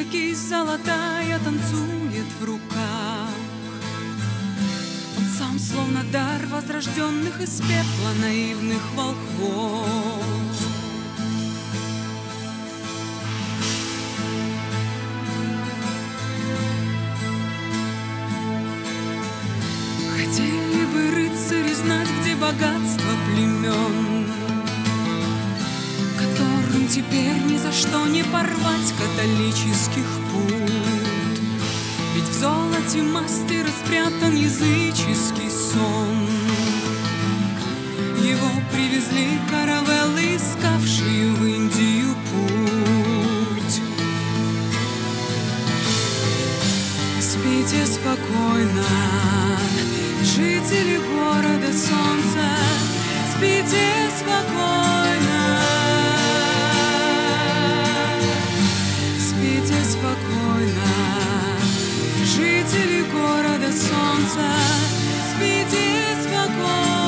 кисть золотая танцует в руках. Он сам словно дар возрожденных из пепла наивных волхвов. Хотели бы рыцари знать, где богатство племен, которым теперь ни за что не порвать католических пут. Ведь в золоте мастера спрятан языческий сон. Его привезли каравеллы, искавшие в Индию путь. Спите спокойно, жители города солнца, спите спокойно. Спите спокойно, жители города солнца, спите спокойно.